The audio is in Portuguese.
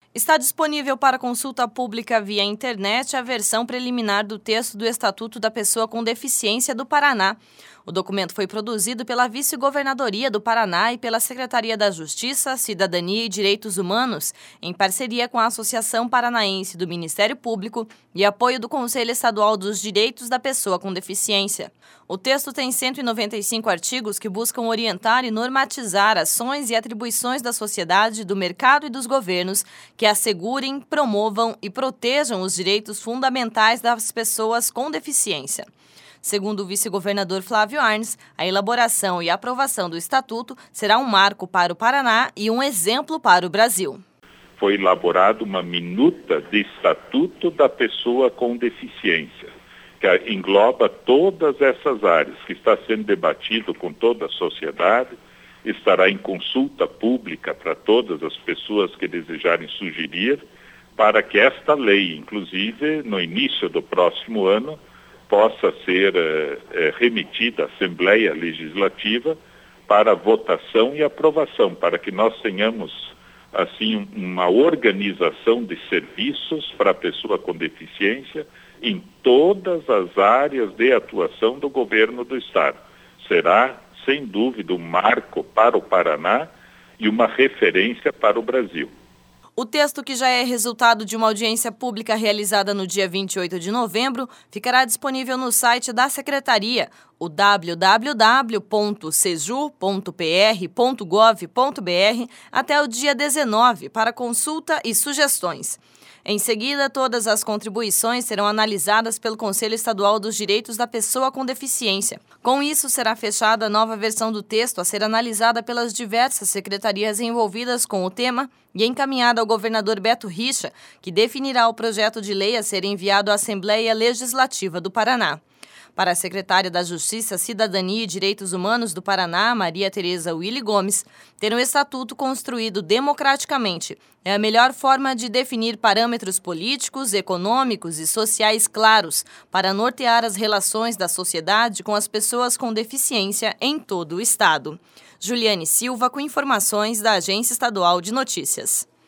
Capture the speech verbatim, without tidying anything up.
Está disponível para consulta pública via internet a versão preliminar do texto do Estatuto da Pessoa com Deficiência do Paraná. O documento foi produzido pela Vice-Governadoria do Paraná e pela Secretaria da Justiça, Cidadania e Direitos Humanos, em parceria com a Associação Paranaense do Ministério Público e apoio do Conselho Estadual dos Direitos da Pessoa com Deficiência. O texto tem cento e noventa e cinco artigos que buscam orientar e normatizar ações e atribuições da sociedade, do mercado e dos governos que assegurem, promovam e protejam os direitos fundamentais das pessoas com deficiência. Segundo o vice-governador Flávio Arnes, a elaboração e aprovação do Estatuto será um marco para o Paraná e um exemplo para o Brasil. Foi elaborada uma minuta de Estatuto da Pessoa com Deficiência, que engloba todas essas áreas, que está sendo debatido com toda a sociedade, estará em consulta pública para todas as pessoas que desejarem sugerir, para que esta lei, inclusive, no início do próximo ano, possa ser eh, remetida à Assembleia Legislativa para votação e aprovação, para que nós tenhamos, assim, uma organização de serviços para a pessoa com deficiência em todas as áreas de atuação do governo do Estado. Será, sem dúvida, um marco para o Paraná e uma referência para o Brasil. O texto, que já é resultado de uma audiência pública realizada no dia vinte e oito de novembro, ficará disponível no site da Secretaria, o w w w ponto seju ponto p r ponto gov ponto b r, até o dia dezenove para consulta e sugestões. Em seguida, todas as contribuições serão analisadas pelo Conselho Estadual dos Direitos da Pessoa com Deficiência. Com isso, será fechada a nova versão do texto a ser analisada pelas diversas secretarias envolvidas com o tema e encaminhada ao governador Beto Richa, que definirá o projeto de lei a ser enviado à Assembleia Legislativa do Paraná. Para a secretária da Justiça, Cidadania e Direitos Humanos do Paraná, Maria Tereza Willy Gomes, ter um estatuto construído democraticamente é a melhor forma de definir parâmetros políticos, econômicos e sociais claros para nortear as relações da sociedade com as pessoas com deficiência em todo o Estado. Juliane Silva, com informações da Agência Estadual de Notícias.